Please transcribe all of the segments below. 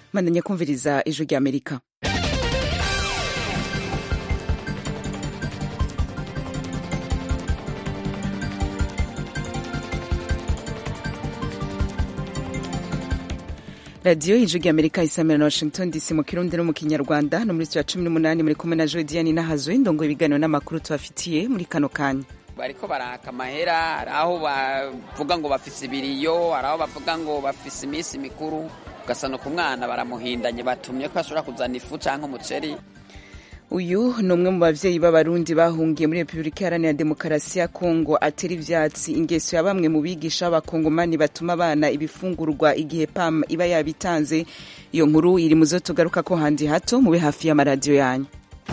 Mandanya kumviriza ijwi rya Amerika. Radio ijwi rya Amerika isamira na Washington DC mu Kirundi no mu Kinyarwanda no muri 18 muri kumwe na Jodiane Nahazwe ndongo ibiganiro n'amakuru tubafitiye muri kano kanya. Bariko baraka amahera, araho bavuga ngo bafise ibiriyo, araho bavuga ngo bafise imisi mikuru, ugasano ku mwana baramuhindanye batumye ko ashobora kuzana ifu canke umuceri. Uyu ni umwe mu bavyeyi b'abarundi bahungiye muri Republika Iharanira Demokarasi ya Kongo atera ivyatsi ingeso ya bamwe mu bigisha b'abakongomani batuma abana ibifungurwa igihe PAM iba yabitanze. Iyo nkuru iri muzo tugaruka ko handi hato mube hafi y'amaradiyo yanyu.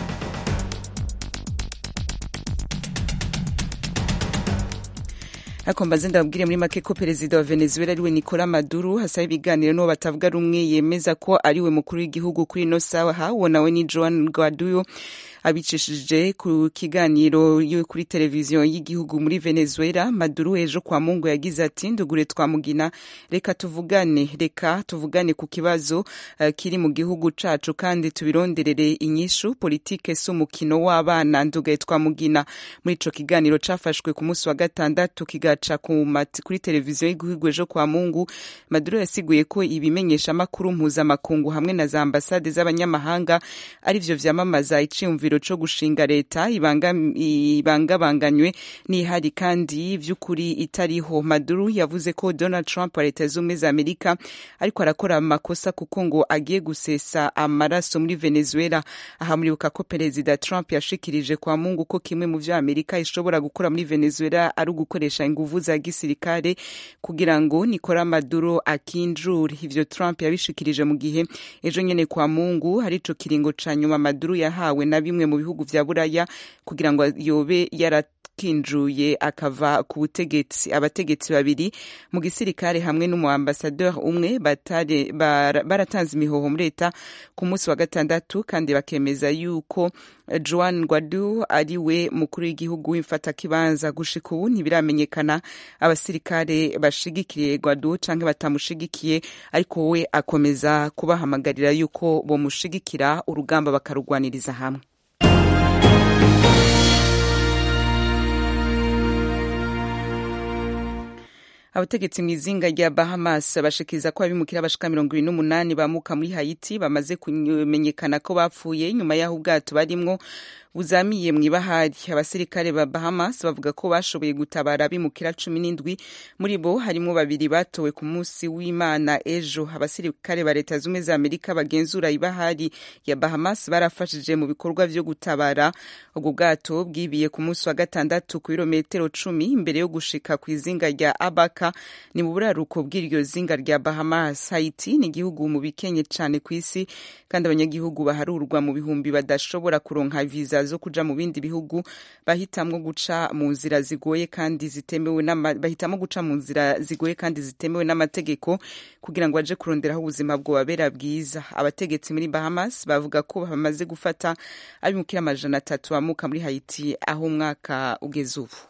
Akombaze ndabwire muri make ko perezida wa Venezuela ariwe Nicolas Maduro hasaba ibiganiro n'uwo batavuga rumwe yemeza ko ariwe mukuru w'igihugu kuri no saha wonawe ni Juan Guaido abicishije ku kiganiro yo kuri televiziyo y'igihugu muri Venezuela. Maduro ejo kwa Mungu yagize ati ndugure twamugina reka tuvugane ku kibazo kiri mu gihugu cacu kandi tubironderere inyishu politike s'umukino w'abana ndugaye twamugina. Muri ico kiganiro cafashwe ku munsi wa gatandatu kigaca kuri televiziyo y'igihugu ejo kwa Mungu, Maduro yasiguye ko ibimenyesha makuru mpuzamakungu hamwe na za ambasade z'abanyamahanga arivyo vyamamaza iciyumviro co gushinga leta ibangabanganywe n'ihari kandi vy'ukuri itariho. Maduro yavuze ko Donald Trump wa Leta Zunze Ubumwe za Amerika ariko arakora amakosa kuko ngo agiye gusesa amaraso muri Venezuela. Aha muribuka ko perezida Trump yashikirije kwa Mungu ko kimwe mu vyo Amerika ishobora gukora muri Venezuela ari ugukoresha inguvu za gisirikare kugira ngo Nicolas Maduro akinjure. Ivyo Trump yabishikirije mu gihe ejo nyene kwa Mungu hari ico kiringo ca nyuma Maduro yahawe na bimwe mu bihugu vya Buraya kugira ngo yobe yarakinjuye akava ku butegetsi. Abategetsi babiri mu gisirikare hamwe n'umuambasadeur umwe baratanze imihoho muri leta ku munsi wa gatandatu kandi bakemeza yuko Juan Guaido ariwe mukuru w'igihugu w'imfata kibanza. Gushika ubu ntibiramenyekana abasirikare bashigikiye Guaido canke batamushigikiye, ariko we akomeza kubahamagarira yuko bomushigikira urugamba bakarugwaniriza hamwe. Abategetsi mw'izinga rya Bahamas bashikiriza ko abimukira bashika 28 bamuka muri Haiti bamaze kumenyekana ko bapfuye nyuma y'aho ubwato barimwo buzamiye mw'ibahari. Abasirikare ba Bahamas bavuga ko bashoboye gutabara abimukira 17, muri bo harimo 2 batowe ku munsi w'Imana ejo. Abasirikare ba Leta Zunze Ubumwe za Amerika bagenzura ibahari ya Bahamas barafashije mu bikorwa vyo gutabara. Ubwo bwato bwibiye ku munsi wa gatandatu ku birometero 10 imbere yo gushika ku izinga rya Abaca ni mu buraruko bw'iryo zinga rya Bahamas. Haiti ni igihugu mu bikenye cane ku isi kandi abanyagihugu baharurwa mu bihumbi badashobora kuronka visa zo kuja mu bindi bihugu bahitamwo guca mu nzira zigoye kandi zitemewe n'amategeko kugira ngo baje kuronderaho ubuzima bwobabera bwiza. Abategetsi muri Bahamas bavuga ko bamaze gufata abimukira 300 bamuka muri Haiti aho umwaka ugeze ubu.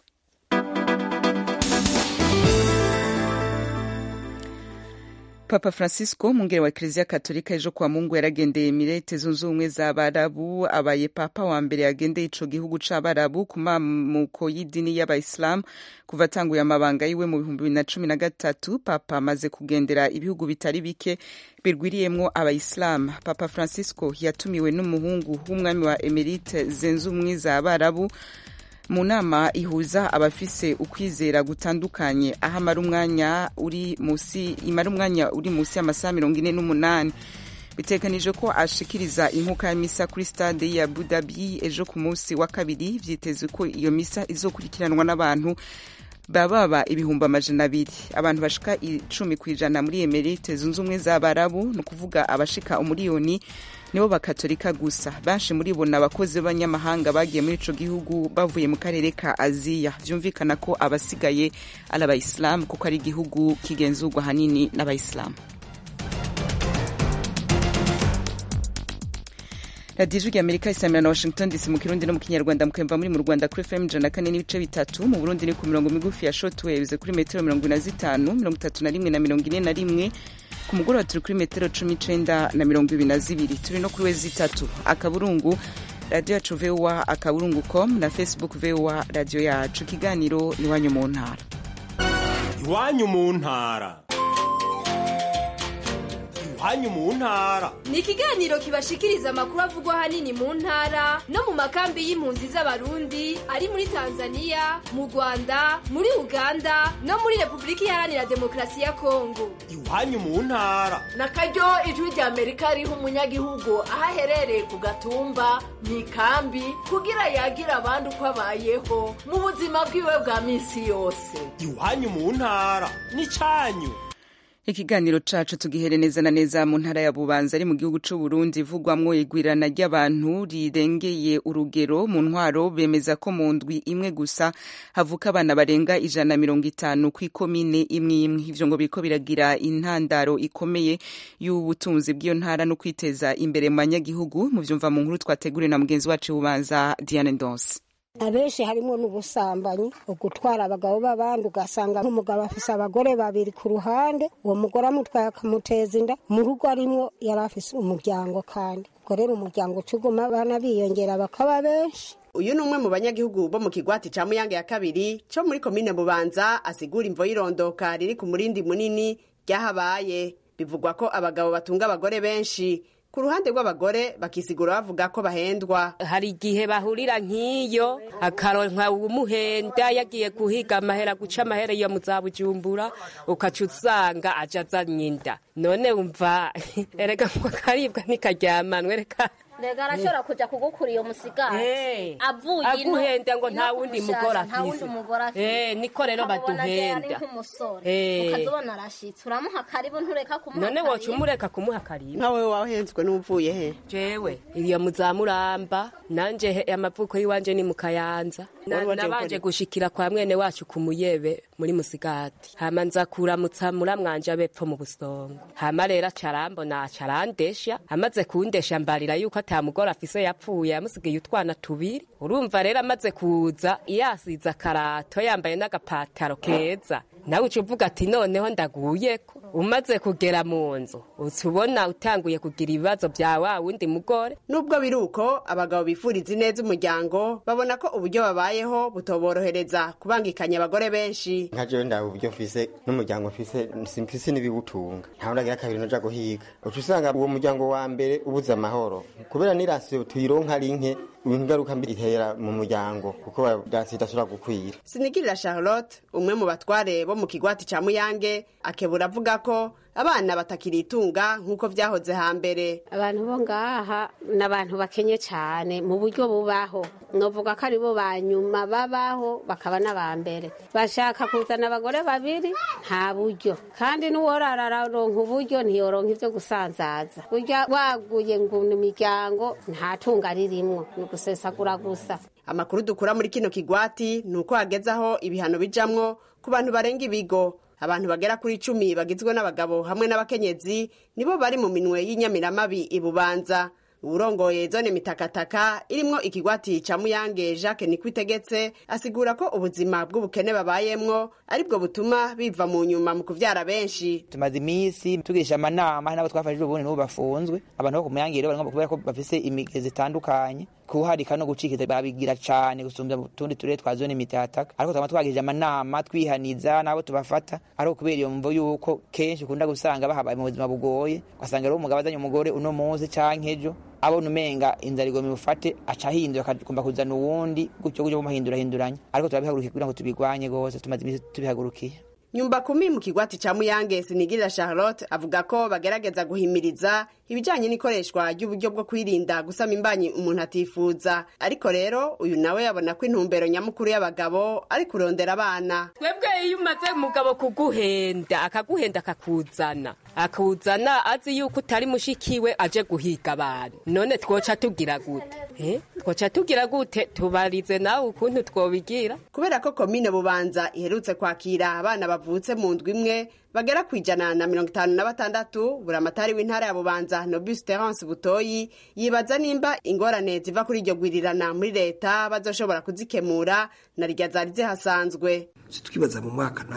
Papa Francisco mungere wa Eklezia Katolika ejo kwa Mungu yaragendeye Emirate Zunze Ubumwe z'Abarabu, abaye papa wa mbere yagendeye ico gihugu c'Abarabu ku mamuko y'idini y'Abayisilamu kuva atanguye amabanga yiwe mu 2013. Papa amaze kugendera ibihugu bitari bike birwiriyemwo Abayisilamu. Papa Francisco yatumiwe n'umuhungu w'umwami wa Emirate Zunze Ubumwe z'Abarabu mu nama ihuza abafise ukwizera gutandukanye aho imara umwanya uri musi y'amasaha 48. Bitekanije ko ashikiriza inkuka ya misa kuri stade ya Abu Dhabi ejo ku munsi wa kabiri. Vyitezwe ko iyo misa izokurikiranwa n'abantu baba ibihumbi 200. Abantu bashika 10% muri Emirate Zunze Ubumwe z'Abarabu no kuvuga abashika umuriyoni nibo bakatolika gusa. Benshi muri bo n'abakozi b'abanyamahanga bagiye muri ico gihugu bavuye mu karere ka Aziya. Vyumvikana ko abasigaye ari Abayisilamu kuko ari igihugu kigenzurwa hanini n'Abayisilamu. Radio Ijwi Amerika isamira na Washington DC mu Kirundi no mu Kinyarwanda mukemva muri mu Rwanda kuri FM 104.3, mu Burundi ni ku mirongo migufi ya shortwaves kuri metero 45, 31 na 41 ku mugoroba turi kuri metero 19 na 22 turi no kuri wezi 3 akaburungu radio yacu VOA akaburungu.com na Facebook VOA radio yacu. Ikiganiro iwanyu mu ntara. Iwanyu mu ntara. Iwanyu mu ntara ni ikiganiro kibashikiriza amakuru avugwa hanini mu ntara no mu makambi y'impunzi z'abarundi ari muri Tanzania, mu Rwanda, muri Uganda no muri Republika Iharanira Demokarasi ya Kongo. Iwanyu mu ntara nakaryo ijwi rya Amerika riha umunyagihugu ahaherereye ku gatumba mu ikambi kugira yagira abandi uko abayeho mu buzima bwiwe bwa misi yose. Iwanyu mu ntara ni canyu. Ikiganiro cacu tugihere neza na neza mu ntara ya Bubanza ari mu gihugu c'u Burundi ivugwamwo igwirana ry'abantu rirengeye urugero mu ntwaro. Bemeza ko mu ndwi imwe gusa havuka abana barenga 150 kw'ikomine imwe imwe. Ivyo ngo biriko biragira intandaro ikomeye y'ubutunzi bw'iyo ntara no kwiteza imbere mu banyagihugu. Mu vyumva mu nkuru twateguriwe na mugenzi wacu Bubanza Diane Ndonse. Abenshi harimo n'ubusambanyi, ugutwara abagabo b'abandi, ugasanga nk'umugabo afise abagore babiri ku ruhande, uwo mugore amutwaye akamuteza inda mu rugo arimwo yari afise umuryango, kandi ubwo rero umuryango ucuguma abana biyongera bakaba benshi. Uyu ni umwe mu banyagihugu bo mu kigwati ca Muyange ya kabiri co muri komine Bubanza asigura imvo y'irondoka riri ku murindi munini ryahabaye. Bivugwa ko abagabo batunga abagore benshi, ku ruhande rw'abagore bakisigura bavuga ko bahendwa. Hari igihe bahurira nk'iyo akaronka umuhenda yagiye guhiga amahera, guca amahera iyo muzabujumbura, ukaca usanga aja azanye inda. None umva erega ngo karibwa ntikajyamanwe reka Lega arashobora kuja kugukura iyo musigati avuye ino aguhenda ngo nta wundi mugora afise. Niko rero baduhenda. Ukazobona arashitse uramuha karibu ntureka kumuha. None woca umureka kumuha karibu. Nkawe wahenzwe n'uvuye he? Jewe iyo muzamuramba nanje amavuko yiwanje ni mu Kayanza. Nabanje gushikira kwa mwene wacu ku Muyebe muri musigati. Hama nza kuramutsa muramwanje abepfo mu Busongo. Hama rero acarambona acarandesha, amaze kundesha mbarira yuko atamugora afise yapfuye, yamusigiye utwana tubiri. Urumva rero amaze kuza yasiza karato yambaye n'agapataro keza. Nawe ucuvuga ati noneho ndaguyeko. Umaze kugera mu nzu utubona utanguye kugira ibibazo bya wa wundi mugore. Nubwo biruko abagabo bifuriza neza umuryango babona ko uburyo babayeho butoborohereza kubangikanya abagore benshi. Nkaje nda uburyo mfise n'umuryango mfise simfise nibiwutunga. Nta ndagira kabiri noja guhiga. Ucusanga uwo muryango wa mbere ubuza amahoro. Kubera nirasiyo tuyironka rinke ingaruka mbi itera mu muryango kuko badashobora gukwira. Sinigirira Charlotte umwe mu batware bo mu kigwati ca Muyange akebura avuga ko abana batakiritunga nkuko vyahoze hambere. Abantu bo ngaha n'abantu bakenye cyane mu buryo bubaho, novuga ko ari bo banyuma babaho bakaba n'abambere. Bashaka kuzana abagore babiri nta buryo, kandi n'uworararonka uburyo ntiyoronka ivyo gusanzaza. Burya waguye ngo imiryango nta tunga ririmwo, ni gusesagura gusa. Amakuru dukura muri kino kigwati nuko hagezaho ibihano bijamwo ku bantu barenga ibigo. Abantu bagera kuri 10 bagizwe n'abagabo hamwe n'abakenyezi nibo bari mu minwe y'inyamiramabi ibubanza. Urongoye zone mitakataka irimwo ikigwati ca Muyange Jacques Nikwitegetse asigura ko ubuzima bw'ubukene babayemwo aribwo butuma biva mu nyuma mu kuvyara benshi. Tumaze imisi tugisha amanama nabo twafashije ubundi n'ubu bafunzwe. Abantu bo ku Muyange rero barimo kubera ko bafise imigezi itandukanye, kuharika no gucikiza babigira cyane gusumbya tundi turere twa zone mitataka. Ariko twama twagije amanama twihaniza nabo tubafata, ariko kubera iyo mvo yuko kenshi ukunda gusanga bahabaye mu buzima bugoye, ugasanga rero umugabo azanye umugore uno munsi canke ejo abona umenga inzara igomba mufate aca hindura akakumba kuzana uwundi gutyo bahinduranya. Ariko turabihagurukiye kugira ngo tubigwanye gose, tumaze imisi tubihagurukiye. Nyumba kumi mu kigwati ca Muyange Sinigirira Charlotte avuga ko bagerageza guhimiriza ibijanye n'ikoreshwa ry'uburyo bwo kwirinda gusama imbanyi umuntu atifuza. Ariko rero uyu nawe yabona ko intumbero nyamukuru y'abagabo ari kurondera abana. Twebwe iyo umaze umugabo kuguhenda akaguhenda akuzana azi yuko utari mushikiwe aje guhiga abantu, none twoca tugira gute? Twoca tugira gute? Tubarize nawe ukuntu twobigira. Kubera ko komine Bubanza iherutse kwakira abana bavutse mu ndwi imwe bagera ku 156, buramatari w'intara ya Bubanza Nobus Terence Butoyi yibaza nimba ingorane ziva kuri iryo gwirirana muri leta bazoshobora kuzikemura na rya zari zihasanzwe. Twibaza mu mwaka naho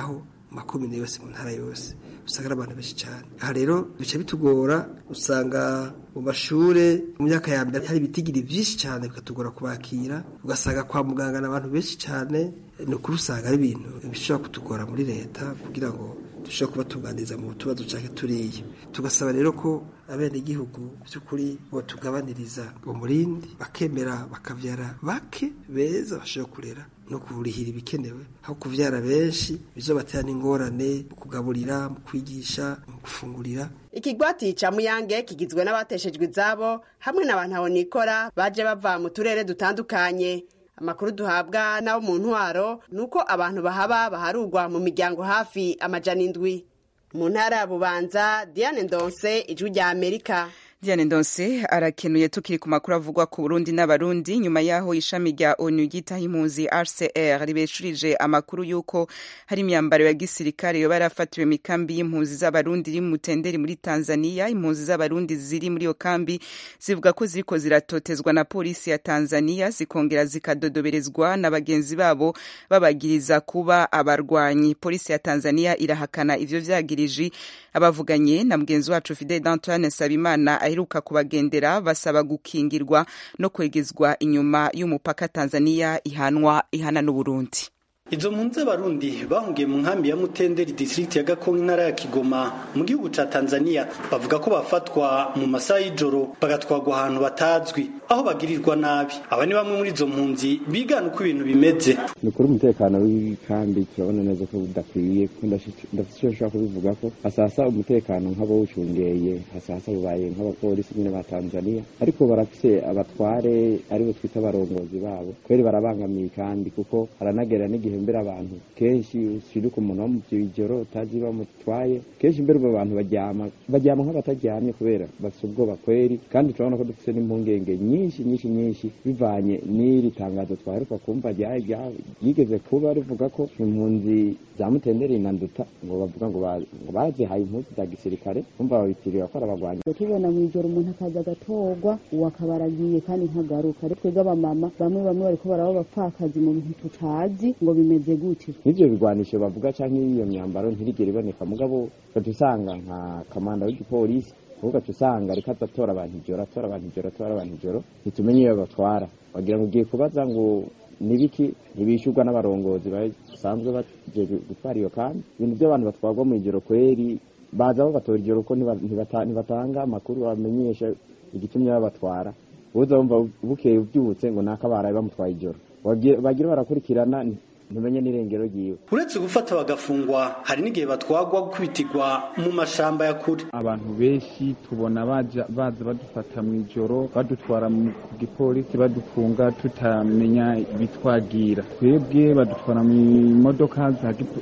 makomine yose mu ntara yose usanga ari abantu benshi cyane. Aha rero bica bitugora, usanga mu mashure mu myaka ya mbere hari ibitigiri byinshi cyane bikatugora kubakira, ugasanga kwa muganga n'abantu benshi cyane, ni ukuri usanga ari ibintu bishobora kutugora muri leta kugira ngo dushobora kubatunganiza mu tubazo canke turiye. Tugasaba rero ko abenegihugu by'ukuri bo tugabaniriza umurindi bakemera bakavyara bake beza bashobora kurera no kurihira ibikenewe, aho kuvyara benshi bizobatera n'ingorane mu kugaburira, mu kwigisha, mu gufungurira. Ikigwati ca Muyange kigizwe n'abateshejwe izabo hamwe n'abantu aho nikora baje bava mu turere dutandukanye. Amakuru duhabwa nabo mu ntwaro nuko abantu bahaba baharugwa mu miryango hafi 700. Mu ntara ya Bubanza, Diane Ndonse, Ijwi rya Amerika. Diane Ndonse arakenuye. Tukiri ku makuru avugwa ku Burundi n'Abarundi, nyuma yaho ishami rya ONU ryitaho impunzi HCR ribeshurije amakuru yuko hari imyambaro ya gisirikare yoba yarafatiwe mu kambi y'impunzi z'Abarundi iri mu Mutenderi muri Tanzania. Impunzi z'Abarundi ziri muri iyo kambi zivuga ko ziriko ziratotezwa na polisi ya Tanzania, zikongera zikadodoberezwa na bagenzi babo babagiriza kuba abarwanyi. Polisi ya Tanzania irahakana ivyo vyagiriji. Abavuganye na mugenzi wacu Fidel Antoine Sabimana aheruka kubagendera basaba gukingirwa no kwegezwa inyuma y'umupaka Tanzania ihana n'Uburundi. Izo mpunzi z'Abarundi bahungiye mu nkambi ya Mutenderi district ya Gakongo intara ya Kigoma mu gihugu ca Tanzania bavuga ko bafatwa mu masaha y'ijoro bagatwagwa ahantu batazwi aho bagirirwa nabi. Aba ni bamwe muri izo mpunzi bigana uko ibintu bimeze. Nukuri umutekano w'ikambi turabona neza ko udakwiye, ndafite kubivuga ko hasasa umutekano nk'abo wucungeye, hasasa bubaye nk'abapolisi nyine ba Tanzania, ariko barafise abatware aribo twita abarongozi babo kweri barabangamiye kandi kuko haranagera n'igihe mbere abantu kenshi ushirika umuntu wo mu bijoro utazi bamutwaye, kenshi mbere abantu baryama nk'abataryamye kubera bafite ubwoba kweri. Kandi turabona ko dufite n'impungenge nyinshi bivanye n'iri tangazo twaheruka kumva yigeze kuba rivuga ko impunzi za Mutenderi na Nduta ngo bavuga ngo bazihaye impunzi za gisirikare, kumva babitirira ko arabagwanya. Tubona mu ijoro umuntu akaza agatorwa uwakabaragiye kandi ntagaruka. Twebwe abamama bamwe bariko baraba bapfakazi mu bintu tutazi ngo bimeze gute. Ivyo bigwanisho bavuga canke iyo myambaro ntirigera iboneka, mugabo gatusanga nka kamanda w'igipolisi uvuga tusanga ariko atora abantu ijoro ntitumenye iyo batwara, bagira ngo ugiye kubaza ngo nibiki ntibishurwa n'abarongozi basanzwe baje gutwara iyo kandi ibintu by'abantu batwarwa mu ijoro kweri baza babatora ijoro ko ntibatanga amakuru bamenyesha igitumye babatwara. Uza bumva bukeye ubyutse ngo nakabaraye bamutwaye ijoro, bagira barakurikirana ntumenye n'irengero giwe. Uretse gufata bagafungwa hari n'igihe batwagwa gukubitirwa mu mashamba ya kure. Abantu benshi tubona baza badufata mu ijoro badutwara mu gipolisi badufunga tutamenya bitwagira. Twebwe badutwara mu modoka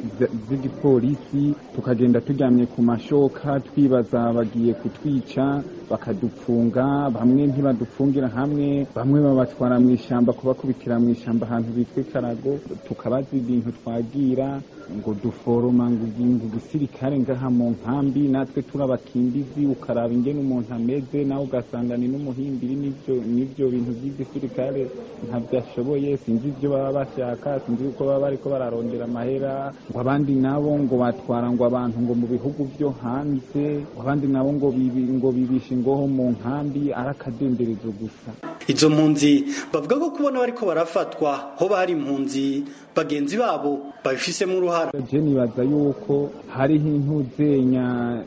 z'igipolisi tukagenda turyamye ku mashoka twibaza bagiye kutwica bakadupfunga, bamwe ntibadufungira hamwe, bamwe babatwara mu ishamba kubakubitira mu ishamba ahantu bitwa Ikarago, tukabaza ibintu twagira ngo duforoma ngo gisirikare ngaha mu nkambi, natwe turabakimbizi ukaraba ingene umuntu ameze nawe ugasanga ni n'umuhimbiri n'ivyo bintu by'igisirikare ntavyashoboye. Sinzi ivyo baba bashaka, sinzi uko baba bariko bararondera amahera. Ngo abandi nabo ngo batwara ngo abantu ngo mu bihugu vyo hanze, abandi nabo ngo bibisha ingoho mu nkambi arakadenderezo gusa. Izo mpunzi bavuga ko kubona bariko barafatwa ho bari impunzi bagenzi babo babifisemo uruhara. Je nibaza yuko hariho intuzenya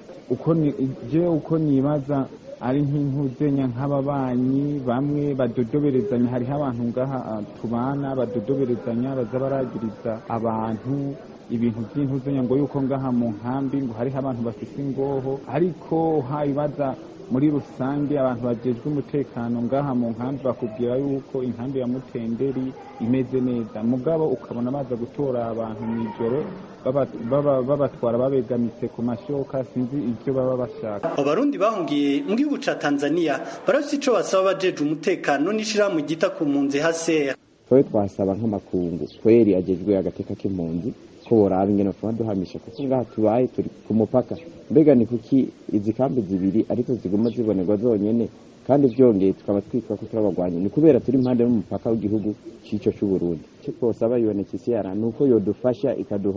uko nibaza ari nk'intuzenya nk'ababanyi bamwe badodoberezanya. Hariho abantu ngaha tubana badodoberezanya baza baragiriza abantu ibintu by'intuzenya ngo yuko ngaha mu nkambi ngo hariho abantu bafite ingoho, ariko habibaza muri rusange abantu bajejwe umutekano ngaha mu nkambi bakubwira yuko inkambi ya Mutenderi imeze neza, mugabo ukabona baza gutora abantu mu ijoro babatwara babegamitse ku mashoka, sinzi ivyo baba bashaka. Abarundi bahungiye mu gihugu ca Tanzania barafite ico basaba bajeje umutekano n'ishirahamwe ryita ku mpunzi HCR. Twe twasaba nk'amakungu kweri agejwe agateka k'impunzi ko boraba ingene duhamisha kuko ngaha tubaye turi ku mupaka. Mbega ni kuki izi kambi zibiri ariko ziguma zibonerwa zonyene kandi vyongeye tukaba twitwa ko turabagwanya? Ni kubera turi impande y'umupaka w'igihugu cico c'u Burundi. Cyo twosaba UNHCR nuko yodufasha ikaduha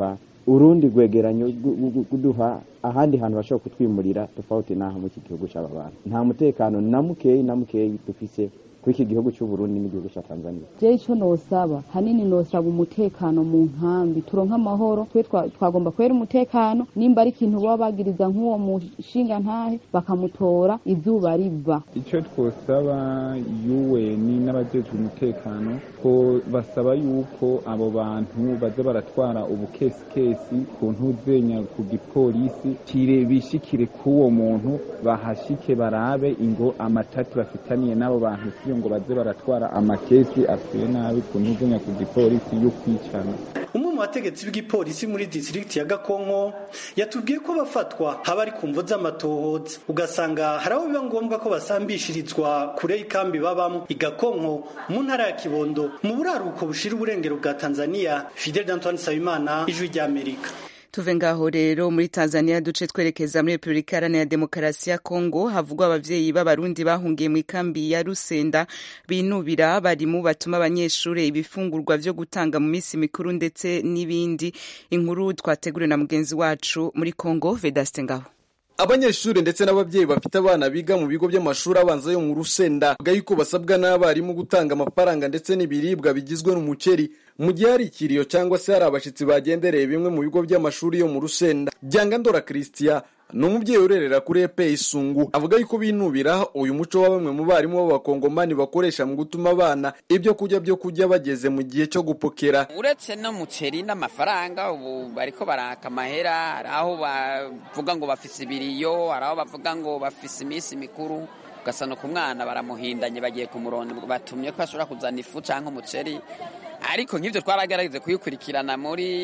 urundi gwegeranyo guduha ahandi hantu bashobora kutwimurira tofauti naho mu gihugu cy'abantu. Nta mutekano na mukeyi dufise kw'iki gihugu cy'u Burundi n'igihugu cya Tanzania. Je ico nosaba hanini nosaba umutekano mu nkambi turonka amahoro twe twagomba kwera umutekano nimba ari ikintu baba bagiriza nk'uwo mushinga ntahe bakamutora izuba riva. Ico twosaba UN n'abajejwe umutekano ko basaba yuko abo bantu baza baratwara ubukesi ku ntuzenya ku gipolisi kire bishikire kuwo muntu bahashike barabe ingo amatatu bafitaniye n'abo bantu ngo baze baratwara amakesi asuye nabi ku ntuzenya ku gipolisi yo kwicana. Umwe mu bategetsi bw'igipolisi muri district ya Gakonko yatubwiye ko bafatwa haba ari kumvo z'amatohoza ugasanga haraho biba ngombwa ko basambishirizwa kure y'ikambi babamo. Igakonko mu ntara ya Kibondo mu buraruko bushira uburengero bwa Tanzania. Fidel Antoine Sabimana, Ijwi ry'Amerika. Tuve ngaho rero muri Tanzania duce twerekeza muri Republika Iharanira Demokarasi ya Kongo havugwa abavyeyi b'abarundi bahungiye mu ikambi ya Rusenda binubira barimu batuma abanyeshure ibifungurwa vyo gutanga mu misi mikuru ndetse n'ibindi. Inkuru twateguriwe na mugenzi wacu muri Kongo Vedaste Ngabo. Abanyeshuri ndetse n'abavyeyi bafite abana biga mu bigo by'amashuri abanza yo mu Rusenda bavuga yuko basabwa n'abarimu gutanga amafaranga ndetse n'ibiribwa bigizwe n'umuceri mu gihe hari ikiriyo cyangwa se hari abashitsi bagendereye bimwe mu bigo by'amashuri yo mu Rusenda. Byangandora Christian n'umubyeyi urerera kuri EP Isungu avuga yuko binubira uyu muco wa bamwe mu barimu b'abakongomani bakoresha mu gutuma abana ibyo kurya bageze mu gihe cyo gupokera. Uretse no muceri n'amafaranga ubu bariko baraka amahera, araho bavuga ngo bafise ibiriyo, araho bavuga ngo bafise imisi mikuru, ugasana ku mwana baramuhindanye bagiye ku murondo batumye ko ashobora kuzana ifu canke umuceri. Ariko nk'ivyo twaragaragaje kuyikurikirana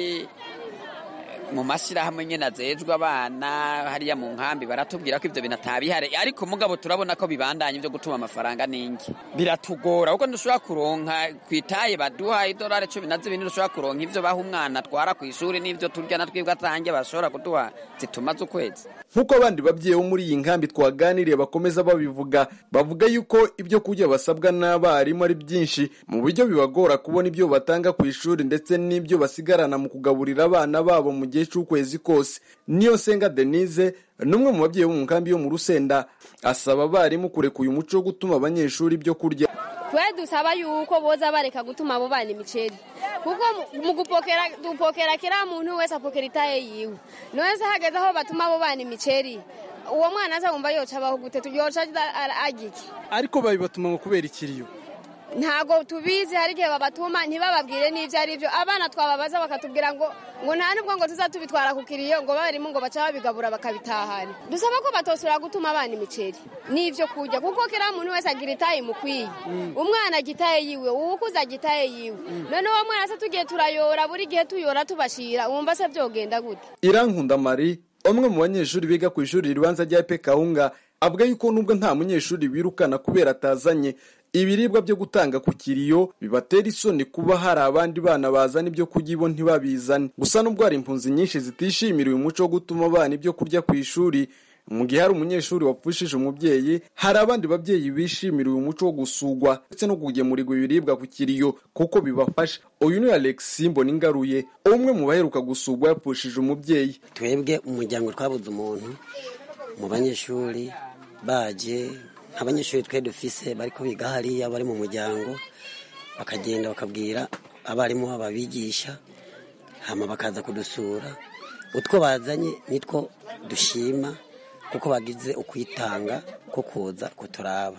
mu mashirahamwe nyene azejwe abana hariya mu nkambi baratubwira ko ivyo bintu atabihare, ariko mugabo turabona ko bibandanye ivyo gutuma amafaranga ningi biratugora kuko ndushobora kuronka kwitaye baduha $10 12 ndushobora kuronka ivyo baha umwana atwara ku ishuri n'ivyo turya na twebwe atange bashobora kuduha zitumaze ukwezi. Nkuko abandi babyeyi bo muri iyi nkambi twaganiriye bakomeza bavuga yuko ibyo kurya basabwa n'abarimu ari byinshi mu buryo bibagora kubona ibyo batanga ku ishuri ndetse n'ibyo basigarana mu kugaburira abana babo mu gihe cy'ukwezi kose. Niyo Senga Denise n'umwe mu babyeyi bo mu nkambi yo mu Rusenda asaba abarimu kureka uyu muco wo gutuma abanyeshuri ibyo kurya. Twe dusaba yuko boza bareka gutuma abo bana imiceri kuko mu dupokera kira muntu wese apokera itaye yiwe nose hageze aho batuma abo bana imiceri uwo mwana azumva yoca abaho gute tuyoca agiki. Ariko babibatuma ngo kubera ikiriyo ntago tubizi, hari igihe babatuma ntibababwire n'ivyo ari byo. Abana twababaza bakatubwira ngo nta nubwo ngo tuzatubitwara ku kiriyo ngo barimo ngo baca babigabura bakabitahana. Dusaba ko batosura gutuma abana imiceri n'ivyo kurya kuko kira muntu wese agira itaye mukwiye. Umwana agitaye yiwe uwukuza agitaye yiwe none uwo mwana se tugiye turayora buri gihe tuyora tubashira umva se vyogenda gute. Irankunda Marie umwe mu banyeshuri biga ku ishuri ribanza rya EP Kaunga avuga yuko nubwo nta munyeshuri birukana kubera atazanye ibiribwa byo gutanga ku kiriyo bibatera isoni kuba hari abandi bana bazana ibyo kurya bo ntibabizane. Gusa nubwo hari impunzi nyinshi zitishimira uyu muco wo gutuma abana ibyo kurya ku ishuri mu gihe hari umunyeshuri wapfushije umubyeyi, hari abandi babyeyi bishimira uyu muco wo gusugwa ndetse no kugemurirwa ibiribwa ku kiriyo kuko bibafasha. Uyu ni Alex Mboningaruye umwe mu baheruka gusugwa yapfushije umubyeyi. Twebwe umuryango twabuze umuntu mu banyeshuri baje abanyeshuri twe dufise bariko biga hariya bari mu muryango bakagenda bakabwira abarimu babigisha hama bakaza kudusura. Utwo bazanye nitwo dushima kuko bagize ukwitanga ko kuza kuturaba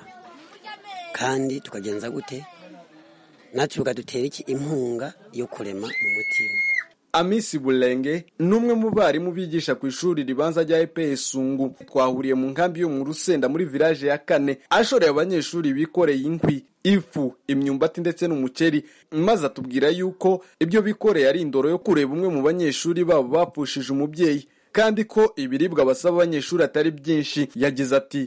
kandi tukagenza gute natwe bukadutera iki impunga yo kurema mu mutima. Amisi Bulenge numwe mu barimu bigisha ku ishuri ribanza rya EP Isungu twahuriye mu nkambi yo mu Rusenda muri village ya 4 ashoreye abanyeshuri bikoreye inkwi, ifu, imyumbati ndetse n'umuceri, maze atubwira yuko ibyo bikoreye ari indoro yo kureba umwe mu banyeshuri babo bapfushije umubyeyi kandi ko ibiribwa basaba abanyeshuri atari byinshi. Yagize ati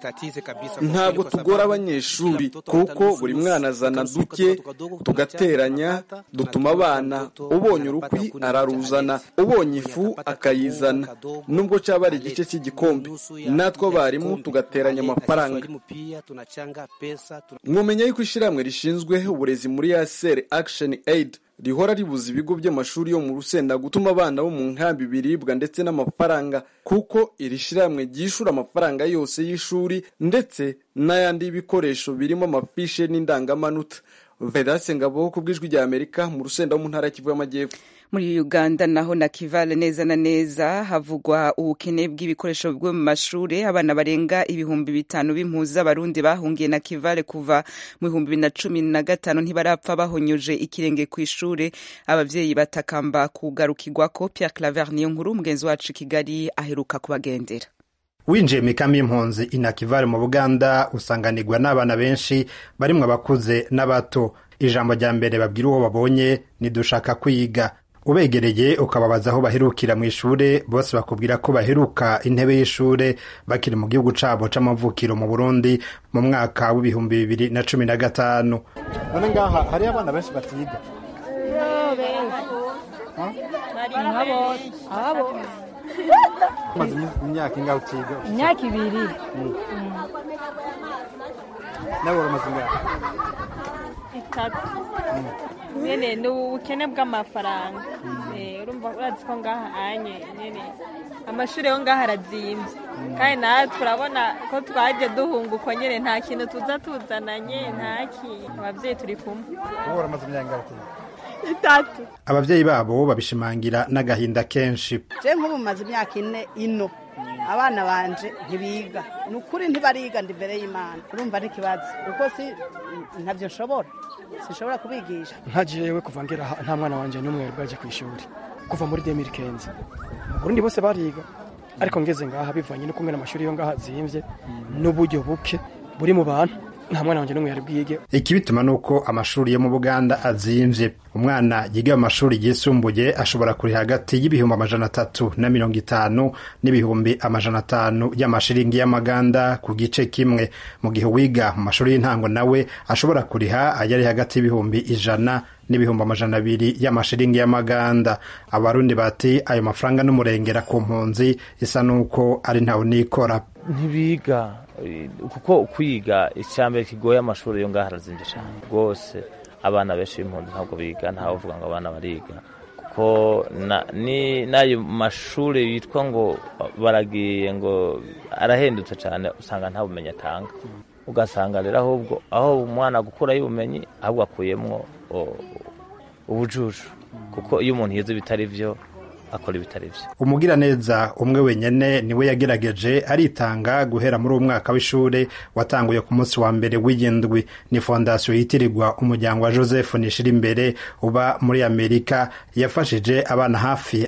ntabwo tugora abanyeshuri kuko buri mwana azana duke tugateranya dutuma abana, ubonye urukwi araruzana, ubonye ifu akayizana nubwo cyaba ari igice cy'igikombe, natwe abarimu tugateranya amafaranga. Mwumenya yuko ishiramwe rishinzwe uburezi muri Yaser Action Aid rihora ribuza ibigo by'amashuri yo mu Rusenda gutuma abana bo mu nkambi biribwa ndetse n'amafaranga, kuko iri shirahamwe ryishura amafaranga yose y'ishuri ndetse n'ayandi bikoresho birimo amafishe n'indangamanota. Vedaste Ngabo ku bw'ijwi rya Amerika mu Rusenda mu ntara Kivu y'Amajyepfo. Muri Uganda naho na Kivale neza na neza havugwa ubukene bw'ibikoresho bwo mu mashure. Abana barenga 5,000 b'impuzu z'abarundi bahungiye na Kivale kuva mu 2015 ntibarapfa bahonyoje ikirenge ku ishure. Abavyeyi batakamba kugarukirwako. Pierre Claver niyo nkuru mugenzi wacu Kigali aheruka kubagendera. Winjiye mikambi y'impunzi inakivale mu Buganda usanganirwa n'abana benshi barimwe abakuze n'abato. Ijambo rya mbere babwira uwo babonye ni dushaka kwiga. Ubegereye ukababaza aho baherukira mu ishure, bose bakubwira ko baheruka intebe y'ishure bakiri mu gihugu cabo c'amavukiro mu Burundi mu mwaka w'2015. None ngaha hari abana benshi batiga. Abo imyaka ingahe utiga? Imyaka 2. Nawe uramaze ingahe? 3. Nyene n'ubukene bw'amafaranga. Urumva urazi ko ngaha anye nyene amashuri yo ngaha arazimvye. Kandi natwe turabona ko twaje duhunga uko nyene nta kintu tuza tuzananye ntaki. Abavyeyi turi kumwe. Wowe uramaze imyaka ingahe utiga? 3. Abavyeyi babo babishimangira n'agahinda kenshi. Je nk'ubu maze imyaka 4 ino. Abana banje ntibiga. Nukuri ntibariga ndi imbere y'Imana. Urumva n'ikibazo. Uko si ntavyo nshobora. Sishobora kubigisha. Ntajewe kuva ngera nta mwana wanje n'umwe baje ku ishuri. Kuva muri 2015. Burundi bose bariga. Ariko ngeze ngaha bivanye no kumwe n'amashuri yo ngaha zimvye n'uburyo buke buri mu bantu. Nta mwana wanje n'umwe yari bwige. Ikibituma nuko amashuri yo mu Buganda azimvye. Umwana yiga amashuri yisumbuye ashobora kuri hagati y'350 n'500 y'amashiringi y'amaganda ku gice kimwe, mu gihe wiga mu mashuri y'intango nawe ashobora kuriha ayari hagati y'100 n'200 y'amashiringi y'amaganda. Abarundi bati ayo mafaranga n'umurengera ku mpunzi isa nuko ari ntawe nikora. Ntibiga kuko kwiga icyambere kigoye amashuri yo ngaha arazimvye cyane rwose. Abana benshi b'impunzi ntabwo biga, ntawe uvuga ngo abana bariga kuko n'ayo mashuri yitwa ngo baragiye ngo arahendutse cyane, usanga nta bumenyi atanga. Ugasanga rero ahubwo aho umwana gukura y'ubumenyi ahubwo akuyemwo ubujuju, kuko iyo umuntu yize bitari vyo akora ibitari vyo. Umugira neza umwe wenyene niwe yagerageje aritanga guhera muri umwaka w'ishure watanguye ku munsi wa mbere w'indwi. Ni fondation yitirirwa umuryango wa Joseph Nishirimbere uba muri Amerika yafashije abana hafi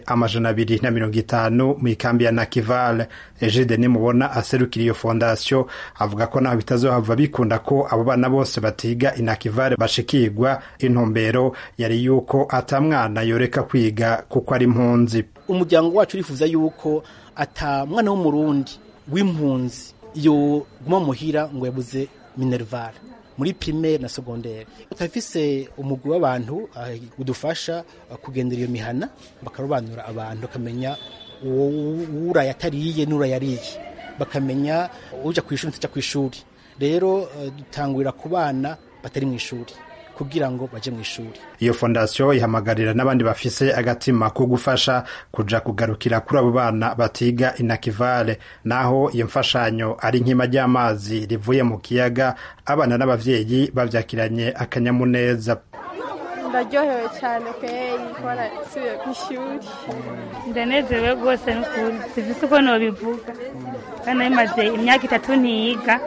250 mu ikambi ya Nakivale. Ejide nimubona aserukira iyo fondation avuga ko naho bitazohava bikunda ko abo bana bose batiga inakivale bashikirwa. Intumbero yari yuko atamwana yoreka kwiga kuko ari impunzi. Umuryango wacu urifuza yuko ata mwana w'umurundi w'impunzi yo guma muhira ngo yabuze minerval muri primaire na secondaire. Utafise umugwi w'abantu udufasha kugendera iyo mihana bakarobanura abantu kamenya ura yatariye nura yariye, bakamenya uja kwishuri ntaja kwishuri. Rero dutangurira ku bana batari mu ishuri kugira ngo baje mu ishuri. Iyo fondation ihamagarira n'abandi bafise agatima ko gufasha kuja kugarukira kuri abo bana batiga inakivale. Naho iyo mfashanyo ari nk'ima ry'amazi rivuye mu kiyaga, abana n'abavyeyi bavyakiranye akanyamuneza. Ndaryohewe cyane kweri kora suye kwishuri. Ndanezerewe rwose n'ukuri. Sivise uko nobivuga. Kana imaze imyaka 3 ntiyiga.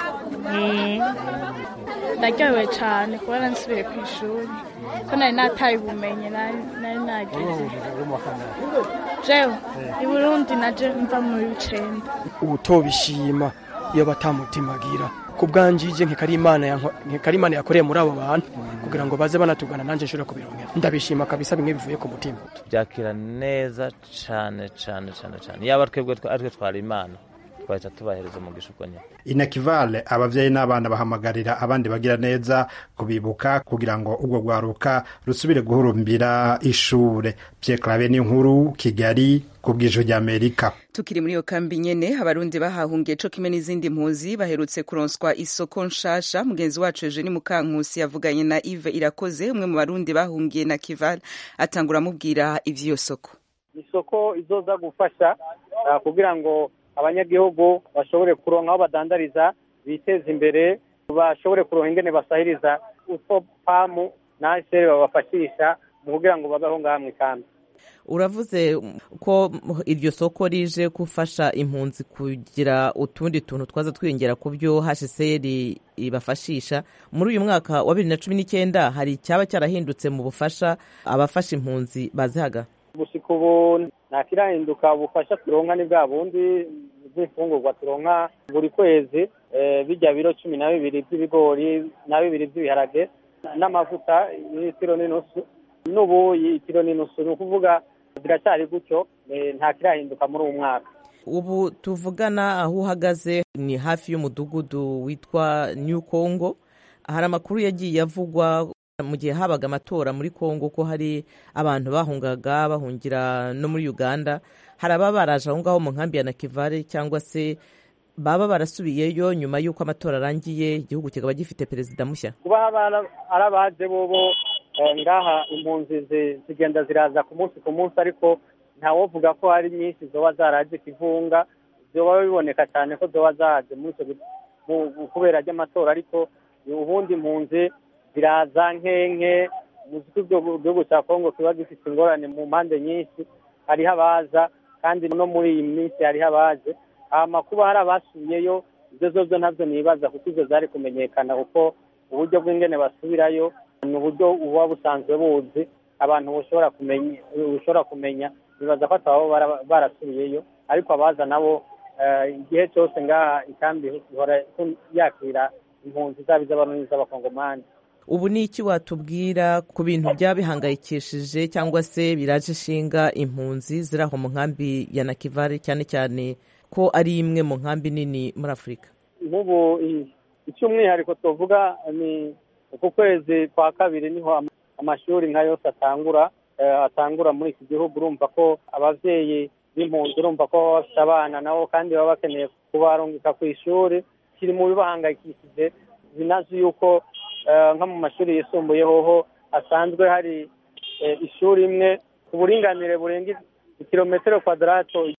Ndaryohewe cyane kubona nsubiye ku ishuri ko nari nataye ubumenyi nari nagize. Jewe i Burundi naje mva muri 9. Utobishima iyo batamutimagira kubwanjije nk'Ikarimana yakoreye muri abo bantu kugira ngo baze banatugana nanje nshobora kubirongera. Ndabishima kabisa bimwe bivuye ku mutima. Tubyakira neza cyane. Yaba twebwe twari Imana twaca tubahereza umugisha ubwo nyene. Inakivale abavyeyi n'abana bahamagarira abandi bagira neza kubibuka kugira ngo ubwo rwaruka rusubire guhurumbira ishure. Pierre Claver n'inkuru, Kigali kubw'Ijwi ry'Amerika. Tukiri muri iyo kambi nyene abarundi bahahungiye co kimwe n'izindi mpuzi baherutse kuronswa isoko nshasha. Mugenzi wacu Eugenie Mukankusi yavuganye na Yves Irakoze, umwe mu barundi bahungiye na Kival, atangura amubwira ivy'iyo soko. Isoko izoza gufasha kugira ngo abanyagihugu bashobore kuronka aho badandariza, biteza imbere, bashobore kuronka ingene basahiriza utwo pamu na sere babafashisha mu kugira ngo babeho ngaha mw'ikambi. Uravuze ko iryo soko rije gufasha impunzi kugira utundi tuntu twaza twiyongera ku byo HCR ibafashisha. Muri uyu mwaka wa 2019 hari icyaba cyarahindutse mu bufasha abafasha impunzi bazihaga? Gushika ubu nta kirahinduka, ubufasha turonka ni bwa bundi bw'imfungurwa turonka buri kwezi, bijya biro 12 by'ibigori na 2 by'ibiharage n'amavuta y'itiro n'inusu n'ubu y'itiro n'inusu. Ni ukuvuga biracyari gutyo, nta kirahinduka muri uwo mwaka. Ubu tuvugana aho uhagaze ni hafi y'umudugudu witwa New Congo. Hari amakuru yagiye avugwa mu gihe habaga amatora muri Congo ko hari abantu bahungaga bahungira no muri Uganda. Hari ababa baraje aho ngaho mu nkambi ya Nakivale cyangwa se baba barasubiyeyo nyuma y'uko amatora arangiye igihugu kikaba gifite perezida mushya? Kuba arabaje bobo ngaha impunzi zigenda ziraza ku munsi ariko ntawovuga ko hari nyinshi zoba zaraje kivunga, zoba biboneka cyane ko zoba zaje kubera ry'amatora, ariko ubundi impunzi ziraza nkenke. Muziki igihugu cya Kongo kiba gifite ingorane mu mpande nyinshi, hariho abaza kandi no muri iyi minsi hariho abaje. Kuba hari abasubiyeyo ibyo zozo ntabyo nibaza, kuko izo zari kumenyekana, kuko uburyo bw'ingene basubirayo ni uburyo buba busanzwe buzi, abantu bushobora kumenya. Nibaza ko atabo barasubiyeyo, ariko abaza nabo igihe cyose ngaha ikambi ihora yakira impunzi zaba iz'abarundi n'iz'abakongomani. Ubu ni iki watubwira ku bintu byabihangayikishije cyangwa se biraje ishinga impunzi ziri aho mu nkambi ya Nakivale, cyane cyane ko ari imwe mu nkambi nini muri Afurika? Nk'ubu icy'umwihariko tuvuga ni uku kwezi kwa kabiri niho amashuri nka yose atangura muri iki gihugu. Urumva ko abavyeyi b'impunzi, urumva ko bafite abana nabo kandi baba bakeneye kubarungika ku ishuri. Kiri mu bibahangayikishije, binazi yuko nko mu mashuri yisumbuye hoho hasanzwe hari ishuri imwe ku buringanire burenga ikilometero kwadrato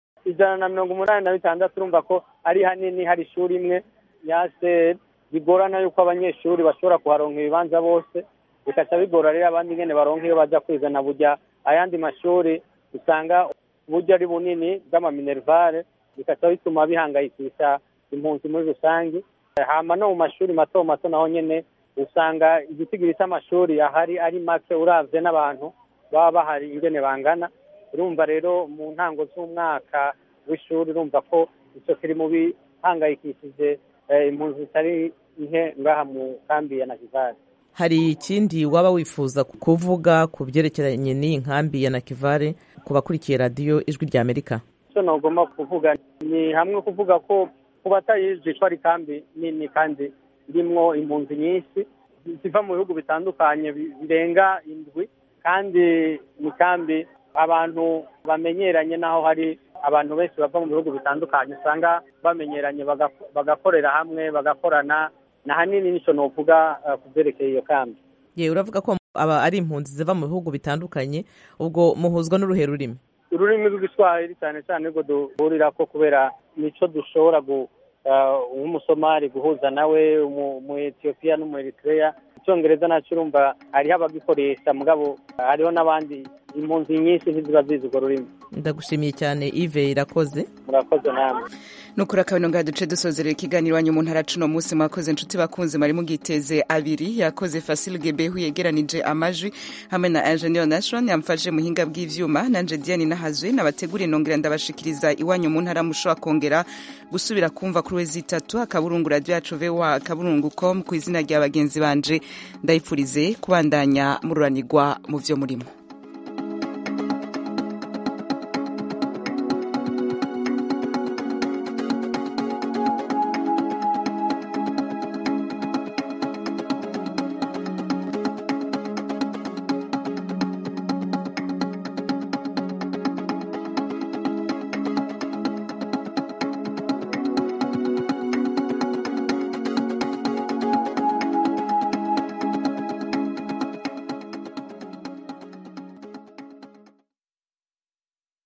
186. Urumva ko ari hanini, hari ishuri imwe yase bigorana yuko abanyeshuri bashobora kuharonka ibibanza bose, bikaca bigora rero abandi ngene baronka iyo baja kwizana. Burya ayandi mashuri usanga uburyo ari bunini bw'amaminervare, bikaca bituma bihangayikisha impunzi muri rusange. Hama no mu mashuri mato mato naho nyene usanga igitigiri cy'amashuri ahari ari make uravye n'abantu baba bahari ingene bangana. Urumva rero mu ntango z'umwaka w'ishuri, urumva ko ico kiri mu bihangayikishije impunzi zitari nke ngaha mu kambi ya Nakivale. Hari ikindi waba wifuza kuvuga ku byerekeranye n'iyi nkambi ya Nakivale ku bakurikiye radiyo Ijwi ry'Amerika? Icyo nagomba kuvuga ni hamwe kuvuga ko ku batayizi ko ari kambi nini kandi irimwo impunzi nyinshi ziva mu bihugu bitandukanye birenga 7, kandi ni kambi abantu bamenyeranye, naho hari abantu benshi bava mu bihugu bitandukanye usanga bamenyeranye bagakorera hamwe bagakorana. Na hanini nico novuga ku byerekeye iyo kambi. Uravuga ko aba ari impunzi ziva mu bihugu bitandukanye, ubwo muhuzwa n'uruhe rurimi? Ururimi rw'Igiswahili cyane cyane rwo duhurira ko, kubera nico dushobora nk'umusomali guhuza nawe mu Ethiopia no mu Eritrea. Icyongereza nacyo urumva hariho abagikoresha, mugabo hariho n'abandi impunzi nyinshi ntiziba zizi urwo rurimi. Ndagushimiye cyane Yves Irakoze. Murakoze namwe. Nukura kabino nga duce dusozerera ikiganiro wanyu mu ntara cuno munsi. Mwakoze inshuti bakunze mari mugiteze abiri, yakoze Fasil Gebehu yegeranije amajwi hamwe na Engineer Nation yamfaje muhinga bw'ivyuma, nanje Diane Nahazwe nabateguriye nongera ndabashikiriza iwanyu mu ntara mushobora kongera gusubira kumva kuri wezi 3 akaburungu radio yacu VOA akaburungu.com ku izina rya bagenzi banje. Ndayipfurize kubandanya mururanirwa mu vyo murimo.